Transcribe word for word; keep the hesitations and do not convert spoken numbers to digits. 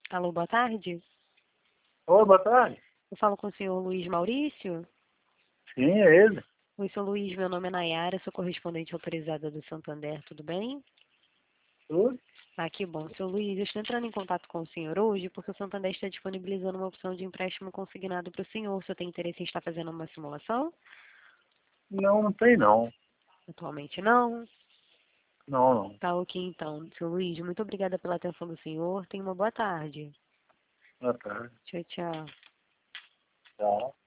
Alô, boa tarde. Oi, boa tarde. Eu falo com o senhor Luiz Maurício. Sim, é ele. Oi, senhor Luiz, meu nome é Nayara, sou correspondente autorizada do Santander, tudo bem? Tudo? Ah, que bom. Senhor Luiz, eu estou entrando em contato com o senhor hoje porque o Santander está disponibilizando uma opção de empréstimo consignado para o senhor. O senhor tem interesse em estar fazendo uma simulação? Não, não tem não. Atualmente não. Não, não. Tá ok, então. Senhor Luiz, muito obrigada pela atenção do senhor. Tenha uma boa tarde. Boa tarde. Tchau, tchau. Tchau.